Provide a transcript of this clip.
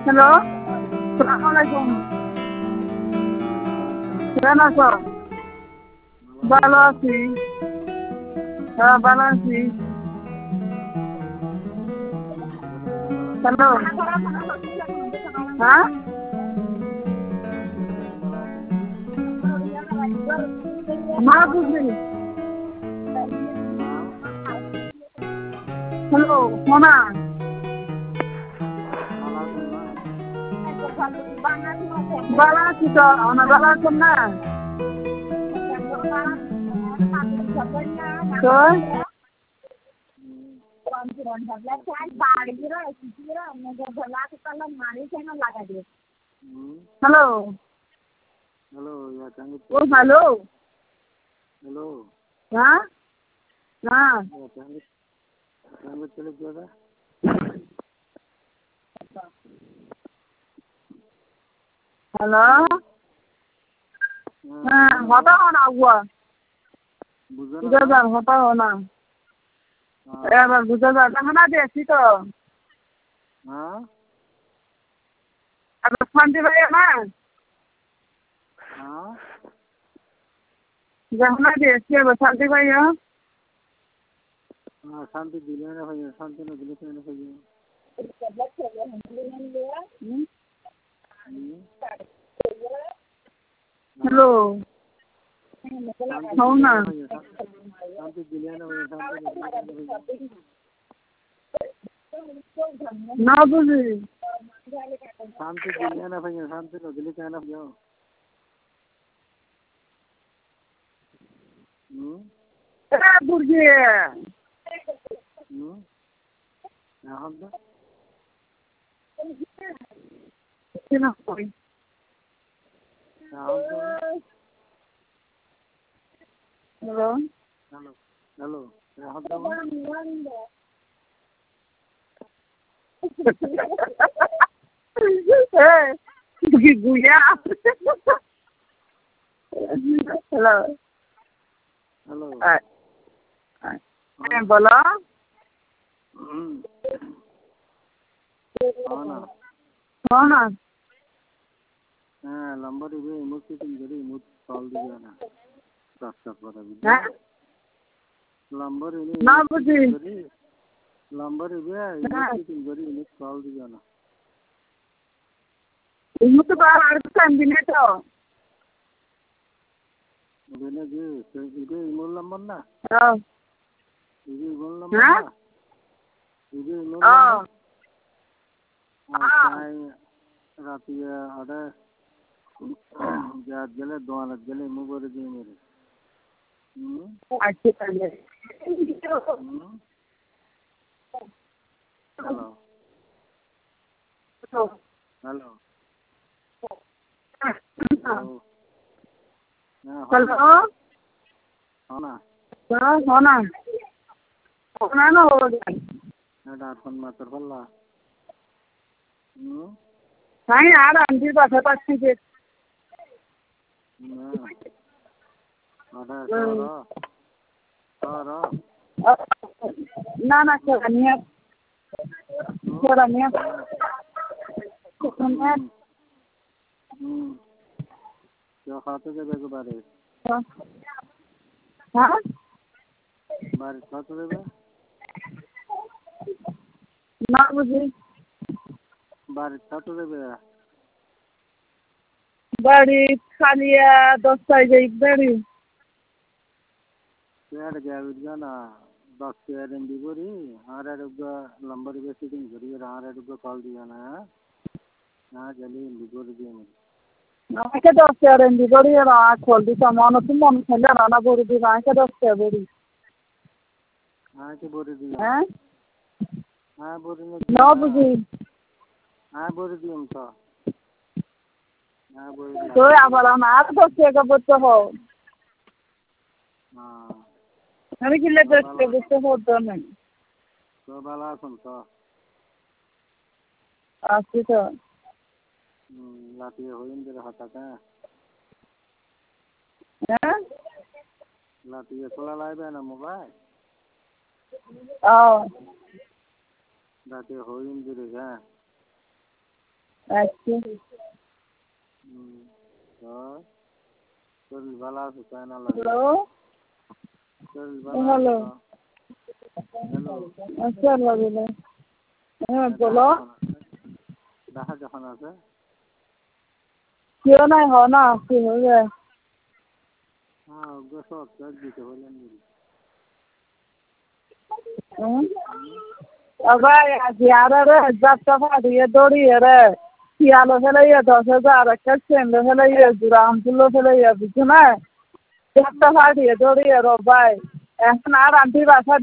Hello, সালাম আলাইকুম। কেমন আছো? ভালো আছি। হ্যাঁ, ভালো আছি। হ্যালো, হ্যাঁ, মা বুঝি। হ্যালো, মোনা। ভালো আছি তো, আমরা ভালো আছেন না? তো হ্যালো, ও হ্যালো, হ্যাঁ, হ্যাঁ, হ্যালো, হ্যাঁ, হতা হো না হুয়া, বুঝা যান হতা হো না, এবার বুঝা যান না দেখছি তো, এবার শান্তি ভাই না, যখন দেখছি এবার শান্তি ভাই, শান্তি দিলে না ভাই, শান্তি না দিলে কেন ভাই? হ্যালো, হও না, শান্তি দিলে না ভাই, শান্তি না বুঝি, শান্তি দিলে না ভাই, শান্তি না দিলে কেন ভাই? বুঝি, এখন তো না কই, হ্যালো, হ্যালো হ্যালো, এখন তো গুইয়া, হ্যালো, হ্যালো, হ্যাঁ বলো, হও না, হ্যাঁ লম্বা দিবে, মুখ ফিটিং করি, মুখ কল দিবে না, রাস্তা করা দিবে, হ্যাঁ, লম্বা দিবে, না বুঝি, লম্বা দিবে, মুখ ফিটিং করি, মুখ কল দিবে না। ইমু তো আর টাইম দিনে তো, দিনে কি এটা ইমোর নাম্বার না, হ্যাঁ, এটা ইমোর নাম্বার না, এটা ইমোর নাম্বার, রাতে আড়ে যাত গেলে দোয়ানত গেলে ইমো করে দিয়ে মেরে, আচ্ছা তাহলে, হ্যালো হ্যালো, হ্যালো, না হও না, না না হো যায়, এটা এখন মাত্র বললা, তাই আর আন্টির বাসা পাচ্ছি যে, না না সেরা নিয়ে, সেরা নিয়ে, খাওয়াতে দেবে একবারে, হ্যাঁ, বাড়ি খাওয়াতে দেবে, না বুঝি, বাড়ি খাওয়াতে দেবে, বাড়ি খালিয়া 10টায় যাই বাড়ি, পেয়ার গিয়ে না 10 পেয়ার এমবি করি, আর লম্বা দিবে ফিটিং করি, আর কল দিবে না, হ্যাঁ গেলে এমবি করে দিয়ে মেরে, আমাকে 10 এমবি করি আর খোল দিতাম মনে তো মন খেলে রান্না করে দিই আমাকে 10 বড়ি, হ্যাঁ কি বলে দিও, হ্যাঁ, হ্যাঁ বলে না বুঝি, হ্যাঁ বলে দিও তো, হ্যাঁ বলে দিও, তো আবার আর 10 টাকা করতে হও, আমি কিনলে 10 টাকা করতে হতো না, তো ভালো আছেন তো, আছি তো, লাতিয়ে হইন দিলে হঠাৎ, হ্যাঁ, লাতিয়ে খোলা লাগবে না মোবাইল, ও, লাতিয়ে হইন দিলে, আচ্ছা তো শরীর ভালো আছে তাই না লাগে হ্যালো শরীর ভালো হ্যালো হ্যালো আচ্ছা লাগলো হ্যাঁ বলো দেখা যখন আছে क्यों नहीं हो ना কি হবে হ্যাঁ ওগুলো সব চেক দিতে বললেন अबे यार रे जब तक ये दौड़ी है रे सियालो फैले ये 10,000 का सेंड फैले ये ग्राम किलो फैले ये बिचना जब तक ये दौड़ी है रो भाई এখন আর আন্টি বাসা